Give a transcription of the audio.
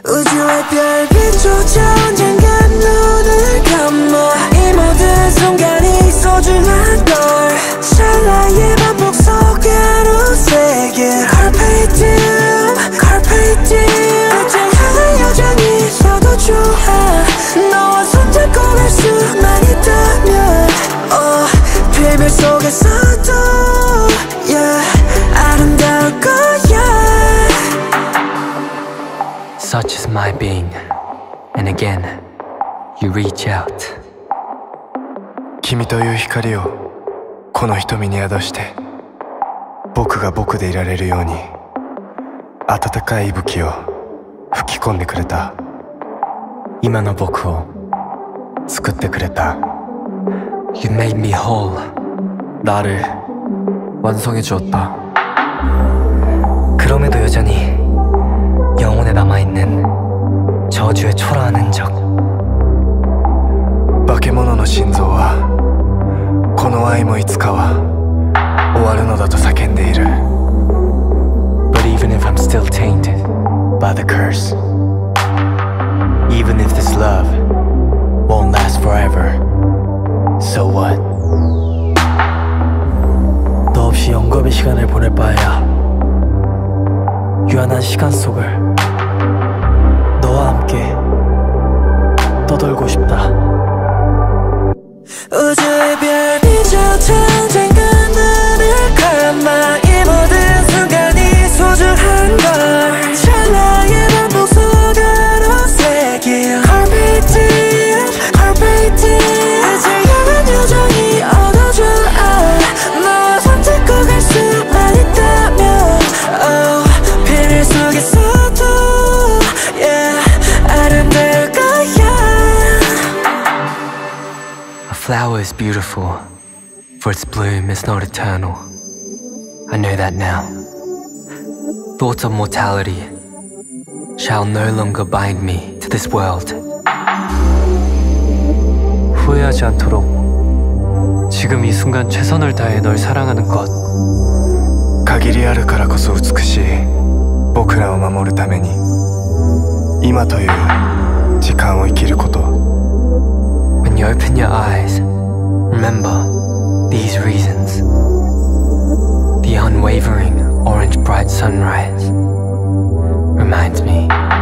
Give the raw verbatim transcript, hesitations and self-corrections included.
우주의 별빛조차 언젠간 눈을 감아 이 모든 순간이 소중한 걸 찰나의 반복 속으로 새긴 Carpe diem, Carpe diem 끝을 향한 여정이 있어도 좋아 너와 손잡고 갈 수만 있다면 oh, 비밀 속에서도 yeah, 아름다울 거야. Such is my being, and again, you reach out. 君という光をこの瞳に宿して僕が僕でいられるように温かい息吹を吹き込んでくれた今の僕を作ってくれた You made me whole. 나를 완성해 주었다. 그럼에도 여전히 영혼에 남아있는 저주의 초라한 흔적. 化け物の心臓はこの愛もいつかは終わるのだと叫んでいる But even if I'm still tainted by the curse, even if this love won't last forever, so what? 너 없이 영겁의 시간을 보낼 바에야 유한한 시간 속을 너와 함께 떠돌고 싶다. 우주의 별빛조차 언젠간 눈을 감아 이 모든 순간이 소중한 걸 찰나의 반복 속으로 새긴 Carpe diem, Carpe diem 끝을 향한 여정이 얻어줘 너와 손잡고 갈 수만 있다면 oh, 비밀 속에서도 yeah, 아름다울 거야. A flower is beautiful, for its bloom is not eternal. I know that now. Thoughts of mortality shall no longer bind me to this world. 후회하지 않도록 지금 이 순간 최선을 다해 널 사랑하는 것. 限りあるからこそ美しい僕らを守るために今という時間を生きること When you open your eyes, remember these reasons. The unwavering orange bright sunrise reminds me